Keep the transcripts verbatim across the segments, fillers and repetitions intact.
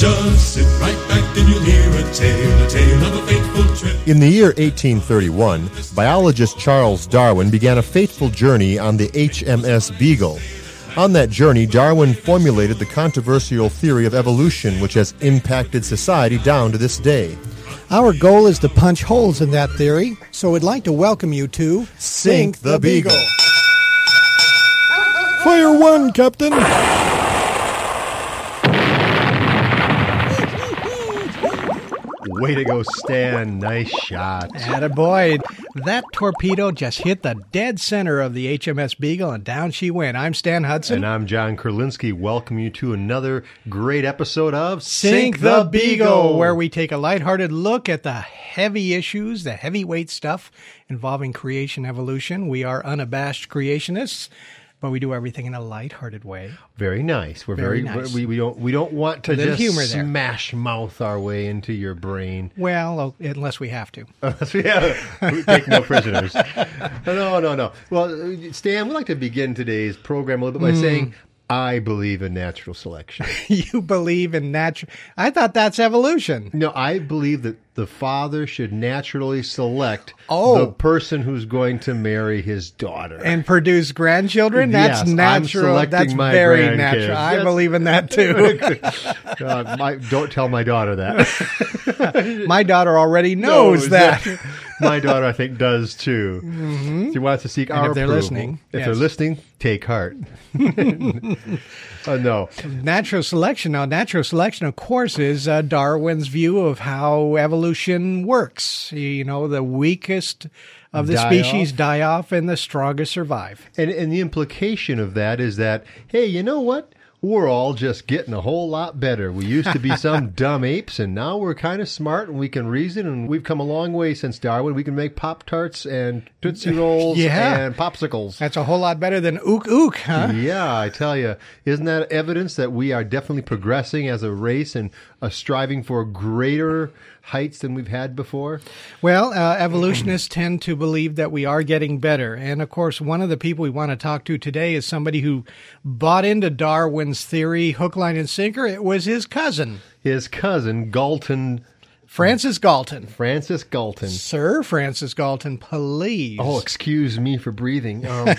Just sit right back and you'll hear a tale, a tale of a fateful trip. In the year eighteen thirty-one, biologist Charles Darwin began a fateful journey on the H M S Beagle. On that journey, Darwin formulated the controversial theory of evolution, which has impacted society down to this day. Our goal is to punch holes in that theory, so we'd like to welcome you to Sink the Beagle. Fire one, Captain! Way to go, Stan. Nice shot. Attaboy. That torpedo just hit the dead center of the H M S Beagle, and down she went. I'm Stan Hudson. And I'm John Kurlinski. Welcome you to another great episode of Sink the Beagle, where we take a lighthearted look at the heavy issues, the heavyweight stuff involving creation evolution. We are unabashed creationists, but we do everything in a lighthearted way. Very nice. We're very, very, nice. we, we don't we don't want to just humor there. smash mouth our way into your brain. Well, unless we have to. Unless we have, we take no prisoners. No, no, no. Well, Stan, we'd like to begin today's program a little bit by mm. saying, I believe in natural selection. You believe in natural... I thought that's evolution. No, I believe that the father should naturally select oh. the person who's going to marry his daughter. And produce grandchildren? That's yes, natural. I'm That's my very natural. I yes. believe in that too. uh, my, don't tell my daughter that. My daughter already knows no, that. that. My daughter, I think, does too. Mm-hmm. She wants to seek and our if they're approval. listening. If yes. they're listening, take heart. Uh, no. Natural selection. Now, natural selection, of course, is uh, Darwin's view of how evolution works. You know, the weakest of the die species off. die off and the strongest survive. And, and the implication of that is that, hey, you know what? We're all just getting a whole lot better. We used to be some dumb apes, and now we're kind of smart, and we can reason, and we've come a long way since Darwin. We can make Pop-Tarts and Tootsie Rolls yeah. and popsicles. That's a whole lot better than ook ook, huh? Yeah, I tell you. Isn't that evidence that we are definitely progressing as a race and uh, striving for greater heights than we've had before? Well, uh, evolutionists tend to believe that we are getting better. And, of course, one of the people we want to talk to today is somebody who bought into Darwin's theory, hook, line, and sinker. It was his cousin. His cousin, Galton. Francis Galton. Francis Galton. Sir Francis Galton, please. Oh, excuse me for breathing. Um,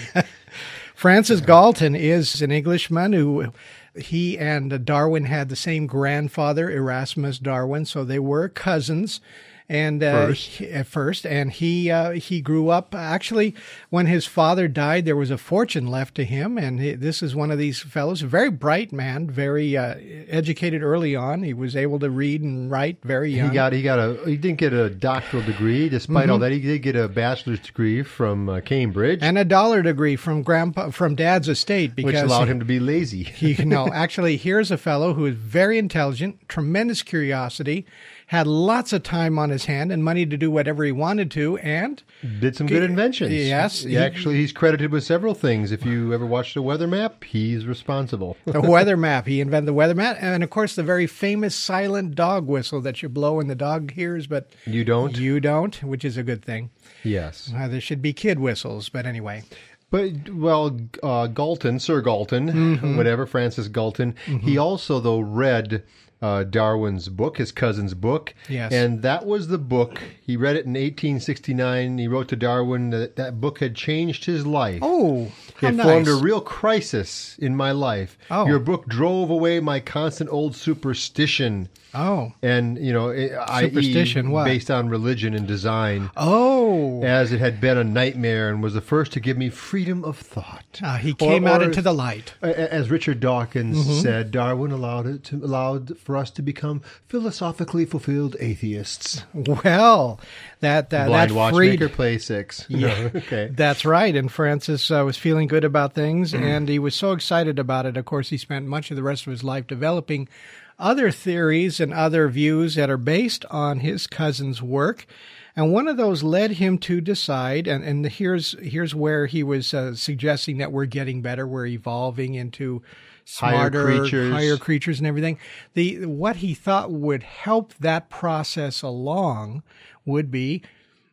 Francis Galton is an Englishman who... He and Darwin had the same grandfather, Erasmus Darwin, so they were cousins. And uh, first. He, at first, and he uh, he grew up. Actually, when his father died, there was a fortune left to him. And he, this is one of these fellows, a very bright man, very uh, educated early on. He was able to read and write very young. He got he got a he didn't get a doctoral degree. Despite mm-hmm. all that, he did get a bachelor's degree from uh, Cambridge and a dollar degree from grandpa from Dad's estate, because which allowed he, him to be lazy. he no, actually, here's a fellow who is very intelligent, tremendous curiosity. Had lots of time on his hand and money to do whatever he wanted to, and did some good inventions. Yes. He, actually, he's credited with several things. If you ever watched the weather map, he's responsible. The weather map. He invented the weather map. And, of course, the very famous silent dog whistle that you blow and the dog hears, but you don't. You don't, which is a good thing. Yes. Uh, there should be kid whistles, but anyway. But, well, uh, Galton, Sir Galton, mm-hmm. whatever, Francis Galton, mm-hmm. he also, though, read... Uh, Darwin's book, his cousin's book. Yes. And that was the book. He read it in eighteen sixty-nine. He wrote to Darwin that that book had changed his life. Oh, how It nice. formed a real crisis in my life. Oh. Your book drove away my constant old superstition. Oh. And, you know, superstition, that is what? Based on religion and design. Oh. As it had been a nightmare and was the first to give me freedom of thought. Uh, he came or, or, out into the light. As Richard Dawkins mm-hmm. said, Darwin allowed it to, allowed for us to become philosophically fulfilled atheists. Well, that uh, Blind that Watchmaker freed... play six. Yeah, no, okay. That's right. And Francis uh, was feeling good about things, mm-hmm. and he was so excited about it. Of course, he spent much of the rest of his life developing other theories and other views that are based on his cousin's work. And one of those led him to decide, and, and here's here's where he was uh, suggesting that we're getting better, we're evolving into smarter, higher creatures. higher creatures and everything. The what he thought would help that process along would be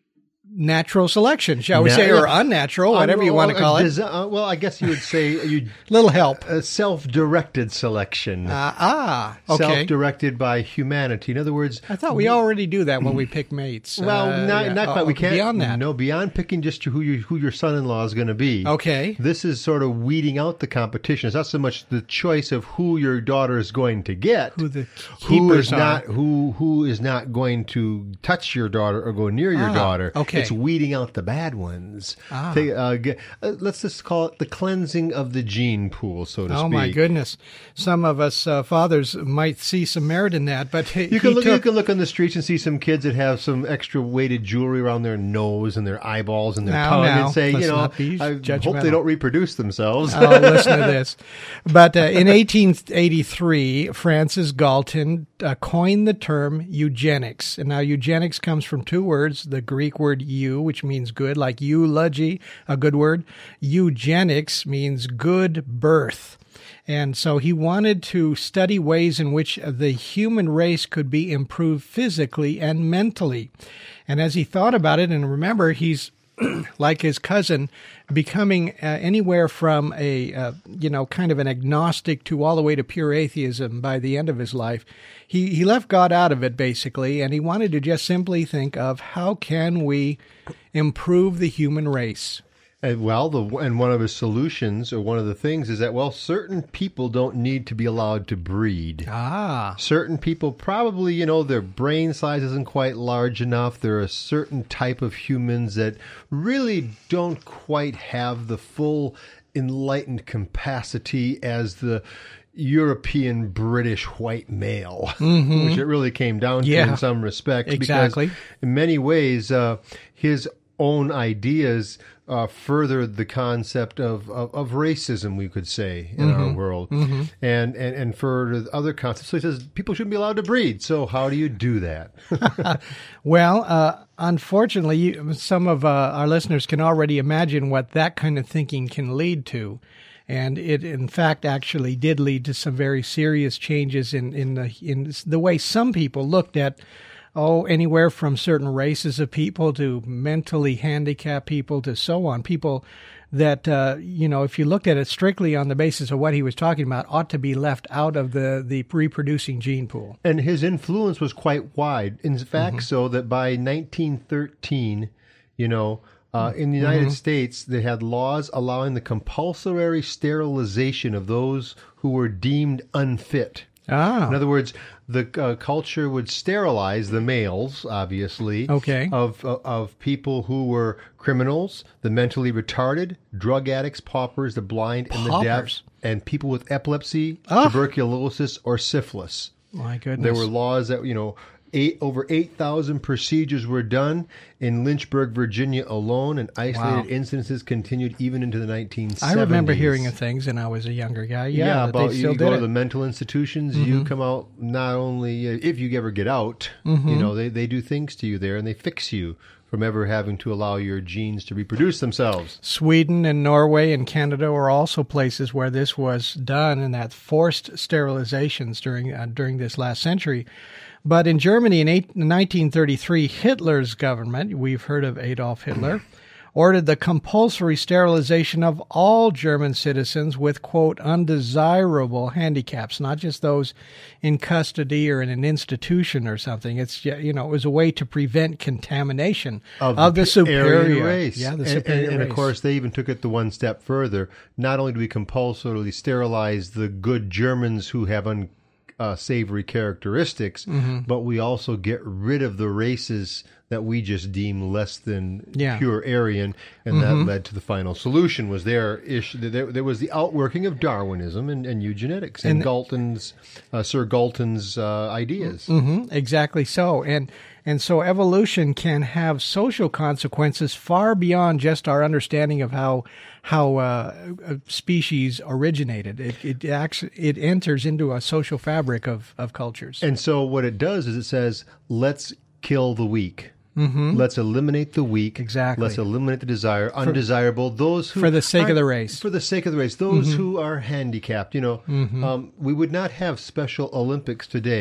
natural selection, shall we Na- say, or unnatural, whatever you want to call it. Desi- uh, well, I guess you would say you Little help. a self-directed selection. Uh, ah, okay. Self-directed by humanity. In other words, I thought we already do that when we pick mates. well, Uh, not, yeah. not quite. Oh, We can't. Beyond that. No, beyond picking just who you, who your son-in-law is going to be. Okay. This is sort of weeding out the competition. It's not so much the choice of who your daughter is going to get, Who the who is keepers are. not who who is not going to touch your daughter or go near your Ah, daughter. okay. It's weeding out the bad ones. Ah. Take, uh, get, uh, let's just call it the cleansing of the gene pool, so to Oh speak. my goodness! Some of us uh, fathers might see some merit in that, but he, You can he look. You took, can look on the streets and see some kids that have some extra weighted jewelry around their nose and their eyeballs and their Now, tongue, now, and say, let's you know, not be I hope judgmental. they don't reproduce themselves. Oh, listen to this. But uh, in eighteen eighty-three, Francis Galton uh, coined the term eugenics. And now eugenics comes from two words, the Greek word eu, which means good, like eulogy, a good word. Eugenics means good birth. And so he wanted to study ways in which the human race could be improved physically and mentally. And as he thought about it, and remember, he's like his cousin, becoming uh, anywhere from a, uh, you know, kind of an agnostic to all the way to pure atheism by the end of his life. He, he left God out of it, basically, and he wanted to just simply think of how can we improve the human race. And well, the and one of his solutions, or one of the things, is that well, certain people don't need to be allowed to breed. Ah, Certain people probably, you know, their brain size isn't quite large enough. There are a certain type of humans that really don't quite have the full enlightened capacity as the European British white male, which it really came down to Yeah. in some respects. Exactly. Because in many ways, uh, his own ideas uh, furthered the concept of, of, of racism, we could say, in our world. And, and and for other concepts. So he says people shouldn't be allowed to breed. So how do you do that? well, uh, unfortunately, you, some of uh, our listeners can already imagine what that kind of thinking can lead to. And it, in fact, actually did lead to some very serious changes in, in, the, in the way some people looked at, oh, anywhere from certain races of people to mentally handicapped people to so on. People that, uh, you know, if you looked at it strictly on the basis of what he was talking about, ought to be left out of the, the reproducing gene pool. And his influence was quite wide. In fact, so that by nineteen thirteen, you know, Uh, in the United States, they had laws allowing the compulsory sterilization of those who were deemed unfit. Ah, In other words, the uh, culture would sterilize the males, obviously, Okay. of, of of people who were criminals, the mentally retarded, drug addicts, paupers, the blind, and the deaf, Paupers? and people with epilepsy, Ah. tuberculosis, or syphilis. my goodness. There were laws that, you know, eight over eight thousand procedures were done in Lynchburg, Virginia alone, and isolated Wow. incidences continued even into the nineteen I seventies. remember hearing of things, and I was a younger guy. Yeah, Yeah, that about they you still go did to it. the mental institutions, you come out not only, uh, if you ever get out, you know, they, they do things to you there, and they fix you from ever having to allow your genes to reproduce themselves. Sweden and Norway and Canada were also places where this was done, and that forced sterilizations during uh, during this last century. But in Germany in eight, nineteen thirty-three, Hitler's government, we've heard of Adolf Hitler, ordered the compulsory sterilization of all German citizens with, quote, undesirable handicaps, not just those in custody or in an institution or something. It's, you know, it was a way to prevent contamination of, the, superior Aryan race. Yeah, the And- superior and, and, race. of course, they even took it the one step further. Not only do we compulsorily sterilize the good Germans who have un, uh, savory characteristics, Mm-hmm. but we also get rid of the races that we just deem less than Yeah. pure Aryan, and Mm-hmm. that led to the final solution. Was their issue? There, there was the outworking of Darwinism and, and eugenics and, And- Galton's, uh, Sir Galton's uh, ideas. hmm exactly so. And and so evolution can have social consequences far beyond just our understanding of how how uh, a species originated. It it actually it enters into a social fabric of, of cultures. And so what it does is it says, let's kill the weak. Mm-hmm. Let's eliminate the weak. Exactly. Let's eliminate the desire, undesirable, those who... for the sake of aren't- the race. For the sake of the race. Those who are handicapped. You know, um, we would not have Special Olympics today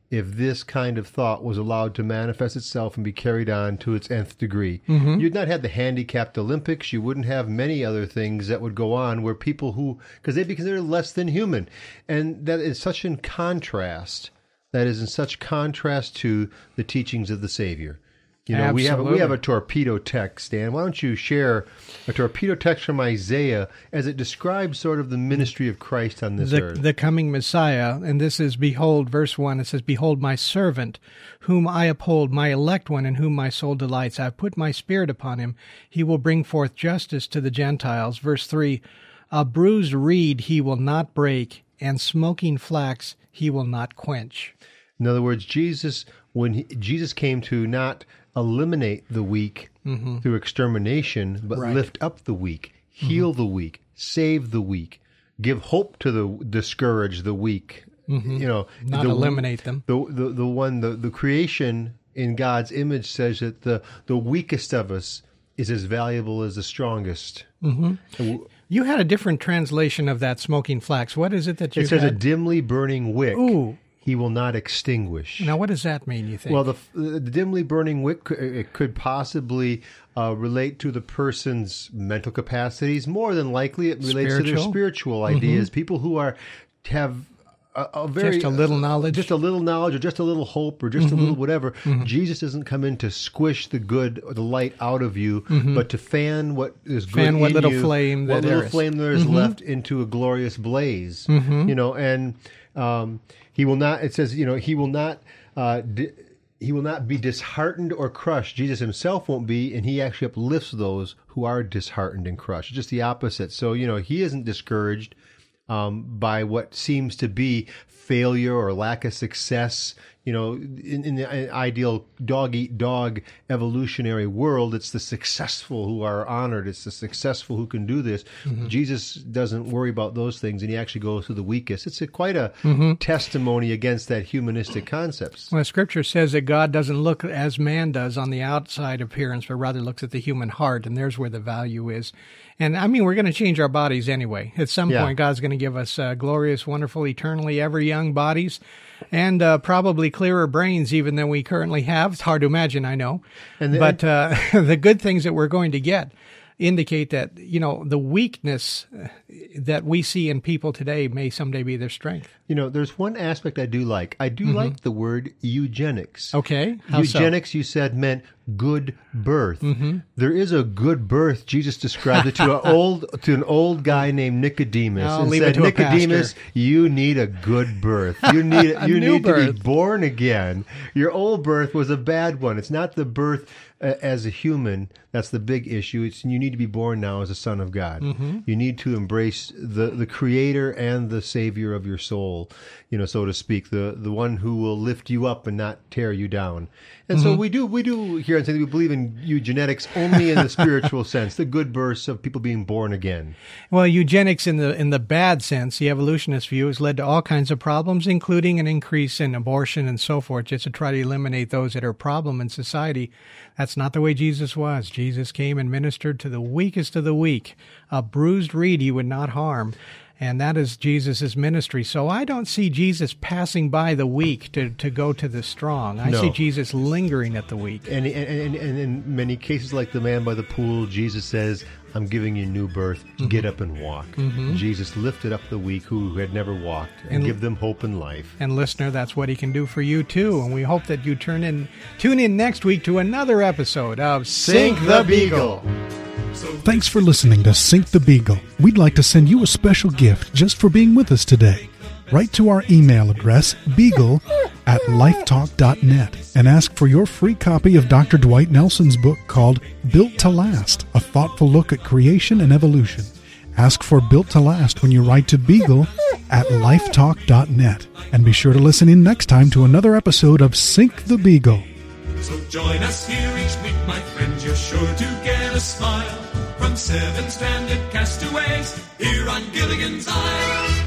if this kind of thought was allowed to manifest itself and be carried on to its nth degree. Mm-hmm. You'd not have the handicapped Olympics. You wouldn't have many other things that would go on where people who, because they'd be considered less than human. And that is such in contrast, that is in such contrast to the teachings of the Savior. You know, we have, we have a torpedo text, Dan. Why don't you share a torpedo text from Isaiah as it describes sort of the ministry of Christ on this the, earth? The coming Messiah, and this is, behold, verse one, it says, behold, my servant, whom I uphold, my elect one, in whom my soul delights. I have put my spirit upon him. He will bring forth justice to the Gentiles. Verse three, a bruised reed he will not break, and smoking flax he will not quench. In other words, Jesus, when he, Jesus came to not eliminate the weak mm-hmm. through extermination, but right. lift up the weak, heal mm-hmm. the weak, save the weak, give hope to the discouraged, the weak. Mm-hmm. You know, not the, eliminate them. The the the one the, the creation in God's image says that the the weakest of us is as valuable as the strongest. Mm-hmm. You had a different translation of that smoking flax. What is it that you? It says had? a dimly burning wick. Ooh. He will not extinguish. Now, what does that mean, you think? Well, the, the dimly burning wick, it could possibly uh, relate to the person's mental capacities. More than likely, it relates spiritual? to their spiritual ideas. Mm-hmm. People who are have a, a very... Just a little knowledge? Just a little knowledge or just a little hope or just mm-hmm. a little whatever. Mm-hmm. Jesus doesn't come in to squish the good or the light out of you, mm-hmm. but to fan what is good fan in what little you, flame what that little there is. flame there is mm-hmm. left into a glorious blaze. Mm-hmm. You know, and... Um, He will not, it says, you know, he will not, uh, di- he will not be disheartened or crushed. Jesus himself won't be, and he actually uplifts those who are disheartened and crushed. Just the opposite. So, you know, he isn't discouraged um, by what seems to be failure or lack of success. You know, in, in the ideal dog-eat-dog evolutionary world, it's the successful who are honored. It's the successful who can do this. Mm-hmm. Jesus doesn't worry about those things, and he actually goes to the weakest. It's a, quite a mm-hmm. testimony against that humanistic concepts. Well, Scripture says that God doesn't look as man does on the outside appearance, but rather looks at the human heart, and there's where the value is. And, I mean, we're going to change our bodies anyway. At some yeah. point, God's going to give us uh, glorious, wonderful, eternally ever young bodies, and uh, probably clearer brains even than we currently have. It's hard to imagine, I know. And the, but uh, the good things that we're going to get indicate that, you know, the weakness that we see in people today may someday be their strength. You know, there's one aspect I do like. I do mm-hmm. like the word eugenics. Okay. How eugenics, so? You said, meant good birth. Mm-hmm. There is a good birth. Jesus described it to an old to an old guy named Nicodemus, I'll and leave said, it to "Nicodemus, you need a good birth. You need you need birth. to be born again. Your old birth was a bad one. It's not the birth uh, as a human that's the big issue. It's you need to be born now as a son of God. Mm-hmm. You need to embrace the the Creator and the Savior of your soul, you know, so to speak, the the one who will lift you up and not tear you down." And mm-hmm. so we do we do here and say that we believe in eugenics only in the spiritual sense, the good birth of people being born again. Well, eugenics in the in the bad sense, the evolutionist view, has led to all kinds of problems, including an increase in abortion and so forth, just to try to eliminate those that are a problem in society. That's not the way Jesus was. Jesus came and ministered to the weakest of the weak. A bruised reed he would not harm. And that is Jesus' ministry. So I don't see Jesus passing by the weak to, to go to the strong. I no. see Jesus lingering at the weak. And, and, and, and in many cases, like the man by the pool, Jesus says, "I'm giving you new birth. Mm-hmm. Get up and walk." Mm-hmm. Jesus lifted up the weak who had never walked and, and give them hope in life. And listener, that's what he can do for you too. And we hope that you turn in, tune in next week to another episode of Sink the Beagle. Thanks for listening to Sink the Beagle. We'd like to send you a special gift just for being with us today. Write to our email address, beagle at lifetalk dot net, and ask for your free copy of Doctor Dwight Nelson's book called Built to Last, a thoughtful look at creation and evolution. Ask for Built to Last when you write to beagle at lifetalk dot net. And be sure to listen in next time to another episode of Sink the Beagle. So join us here each week, my friends, you're sure to get a smile from seven stranded castaways here on Gilligan's Island.